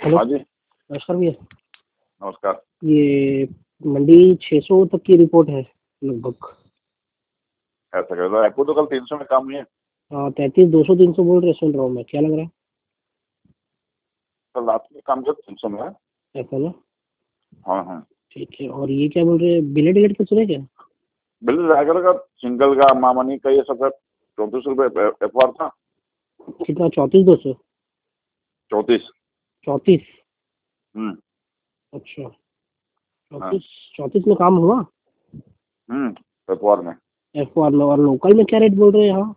Hello. हाँ जी, नमस्कार भैया। नमस्कार। ये मंडी 600 तक की रिपोर्ट है लगभग। ऐसा कर दो, आपको तो कल 300 में काम हुई है। हाँ, 33, 200, 300 बोल रहे, सुन रहा हूँ मैं, क्या लग रहा है? कल रात में काम किया 300 में है। ऐसा ना? हाँ हाँ, ठीक है। और ये क्या बोल रहे हैं, बिलेट विलेट कुछ नहीं क्या? बिल रायगढ़ का सिंगल का मामनी का ये सब का 34 रुपये एफआर था। कितना? 34, 200? 34। 34? हम्म। अच्छा, हाँ। 34 में काम हुआ एफआर में। F1 में। और लोकल में क्या रेट बोल रहे हैं यहाँ?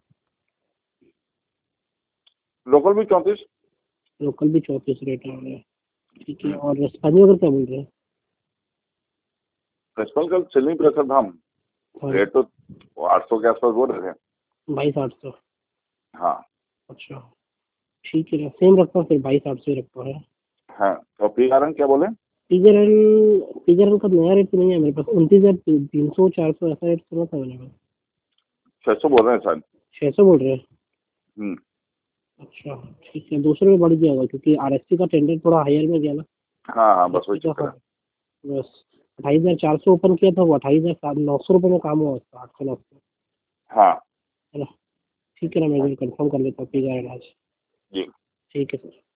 लोकल भी 34। लोकल भी 34 रेट आ रहे हैं। ठीक है। और रसपानी वगैरह क्या बोल रहे हैं? प्रिंसिपल कल सेलिंग प्रेशर था हम, हाँ, रेट तो 800 के आसपास बोल रहे थे। 22, 800? हाँ अच्छा, ठीक है ना, सेम रखता हूँ फिर, 22, 800 ही रखता है। हाँ। तो पी कारण क्या बोले? पिजरल, पिजरल का नया रेट तो नहीं है मेरे पास। 29,300, 400 ऐसा रेट सुना था मैंने। 600 बोल रहे हैं शायद। 600 बोल रहे हैं? हम्म। अच्छा, ठीक है। 200 रुपये बढ़ गया होगा क्योंकि आरएससी का टेंडर थोड़ा हायर में गया ना। हाँ हाँ, बस वही आरएससी का, चक्कर हाँ, है। बस 28,400 ओपन किया था, वो 28,900 रुपये में काम हुआ उसका, 800, 900। हाँ है ना? ठीक है ना, मैं एक बार कंफर्म कर लेता हूँ पिजरल आज। जी। ठीक है सर।